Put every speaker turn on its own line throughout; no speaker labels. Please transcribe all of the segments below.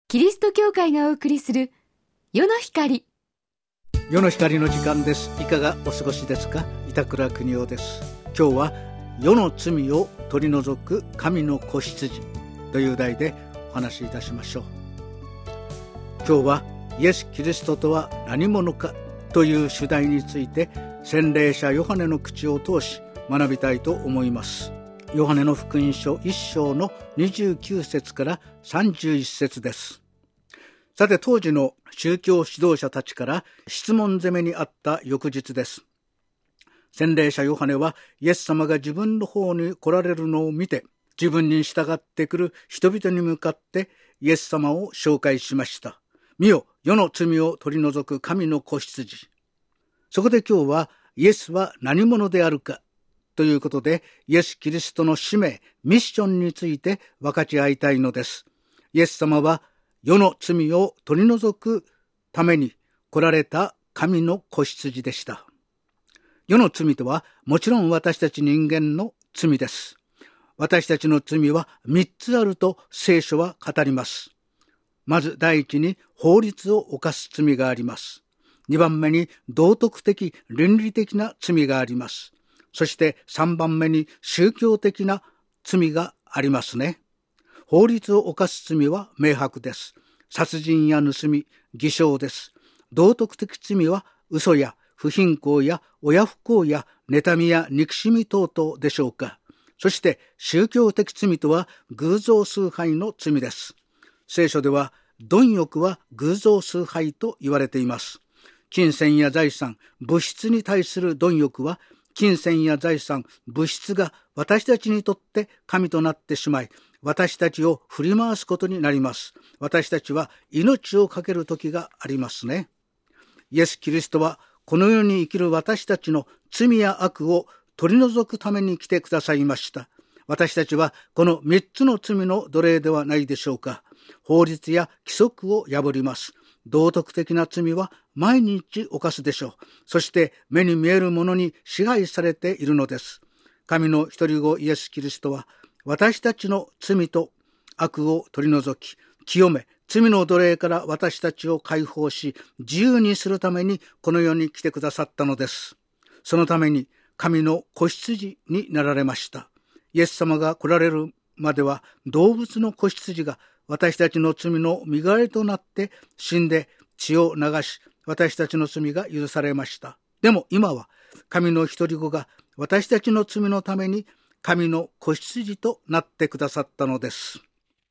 キリスト教会がお送りする世の光。
世の光の時間です。いかがお過ごしですか。板倉邦夫です。今日は世の罪を取り除く神の子羊という題でお話しいたしましょう。今日はイエス・キリストとは何者かという主題について洗礼者ヨハネの口を通し学びたいと思います。ヨハネの福音書1章の29節から31節です。さて、当時の宗教指導者たちから質問攻めにあった翌日です。洗礼者ヨハネはイエス様が自分の方に来られるのを見て、自分に従ってくる人々に向かってイエス様を紹介しました。見よ、世の罪を取り除く神の子羊。そこで今日はイエスは何者であるかということで、イエス・キリストの使命、ミッションについて分かち合いたいのです。イエス様は世の罪を取り除くために来られた神の子羊でした。世の罪とはもちろん私たち人間の罪です。私たちの罪は3つあると聖書は語ります。まず第一に法律を犯す罪があります。2番目に道徳的倫理的な罪があります。そして3番目に宗教的な罪がありますね。法律を犯す罪は明白です。殺人や盗み、偽証です。道徳的罪は嘘や不貧困や親不孝や妬みや憎しみ等々でしょうか。そして宗教的罪とは偶像崇拝の罪です。聖書では貪欲は偶像崇拝と言われています。金銭や財産、物質に対する貪欲は金銭や財産、物質が私たちにとって神となってしまい、私たちを振り回すことになります。私たちは命を懸ける時がありますね。イエス・キリストはこの世に生きる私たちの罪や悪を取り除くために来てくださいました。私たちはこの3つの罪の奴隷ではないでしょうか。法律や規則を破ります。道徳的な罪は毎日犯すでしょう。そして目に見えるものに支配されているのです。神の一人子イエス・キリストは私たちの罪と悪を取り除き、清め、罪の奴隷から私たちを解放し、自由にするためにこの世に来てくださったのです。そのために神の子羊になられました。イエス様が来られるまでは動物の子羊が私たちの罪の身代わりとなって死んで血を流し、私たちの罪が許されました。でも今は神の一人子が私たちの罪のために神の子羊となってくださったのです。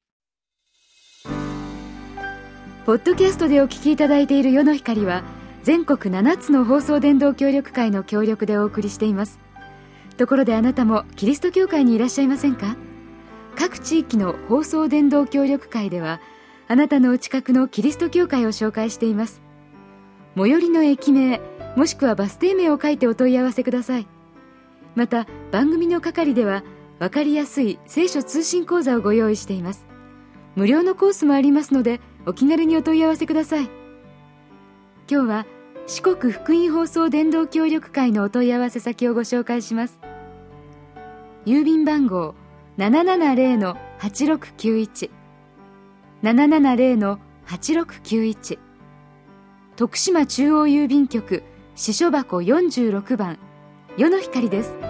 ポッドキャストでお聞きいただいている世の光は全国7つの放送伝道協力会の協力でお送りしています。ところであなたもキリスト教会にいらっしゃいませんか。各地域の放送伝道協力会ではあなたのお近くのキリスト教会を紹介しています。最寄りの駅名もしくはバス停名を書いてお問い合わせください。また番組の係では分かりやすい聖書通信講座をご用意しています。無料のコースもありますのでお気軽にお問い合わせください。今日は四国福音放送伝道協力会のお問い合わせ先をご紹介します。郵便番号 770-8691 770-8691 徳島中央郵便局支所箱46番世の光です。